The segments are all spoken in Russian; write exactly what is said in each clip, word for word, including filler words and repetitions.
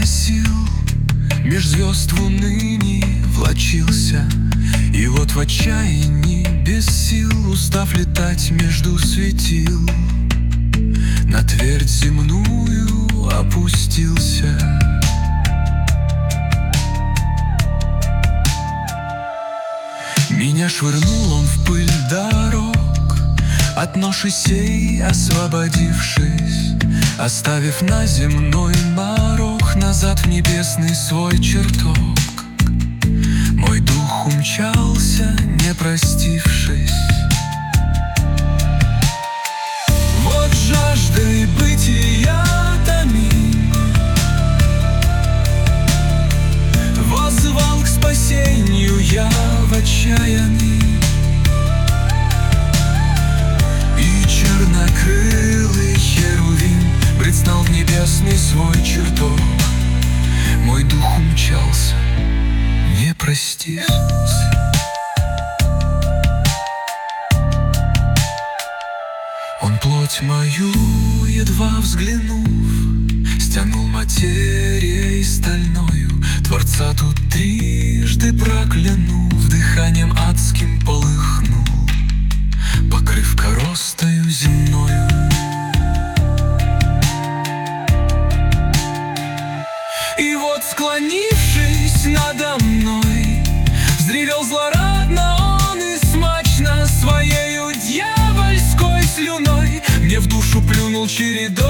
носил, меж звезд в унынии влачился. И вот в отчаянии без сил, устав летать между светил, на твердь земную опустился. Меня швырнул он в пыль дорог, от ноши сей освободившись, оставив на земной морок, назад в небесный свой чертог. Мой дух умчался, не простившись. Вот жаждой бытия томим, воззвал к спасению я в отчаянии. И чернокрылый херувим предстал в небесный свой чертог. Мой дух умчался, не простившись. Он плоть мою, едва взглянув, стянул материей стальною, Творца тут трижды проклянув, дыханием адским полыхнул, покрыв коростою земною. И вот, склонившись надо мной, взревел злорадно он и смачно своею дьявольской слюной мне в душу плюнул чередой.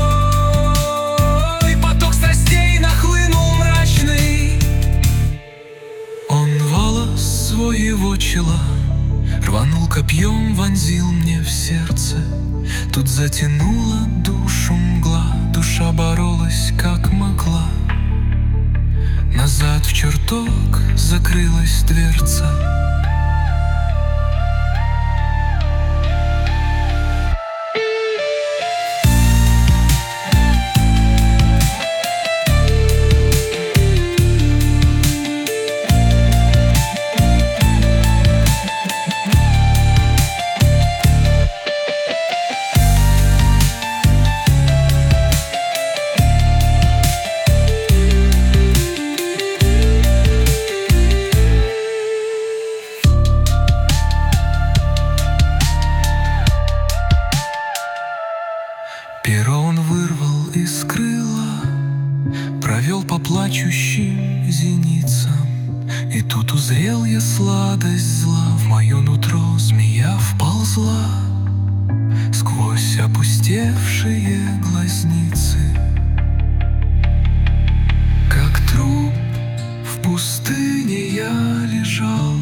Поток страстей нахлынул мрачный. Он волос своего чела рванул копьем, вонзил мне в сердце. Тут затянула душу мгла, душа боролась как могла. Назад в чертог закрылась дверца. Перо он вырвал из крыла, провел по плачущим зеницам. И тут узрел я сладость зла, в мое нутро змея вползла сквозь опустевшие глазницы. Как труп в пустыне я лежал,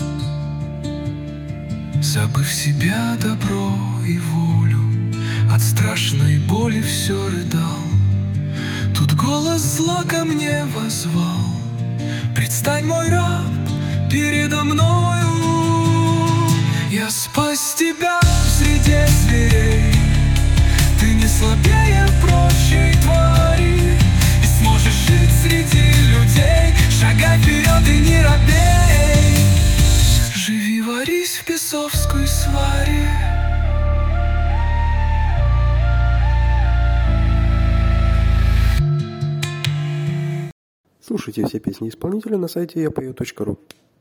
забыв себя, добро и волю, от страшной боли все рыдал. Тут голос зла ко мне воззвал: предстань, мой раб, передо мною. Я спас тебя в среде зверей, ты не слабее прочей твари, и сможешь жить среди людей, шагай вперед и не робей. Живи, варись в бесовской сваре. Слушайте все песни исполнителя на сайте я пою точка ру.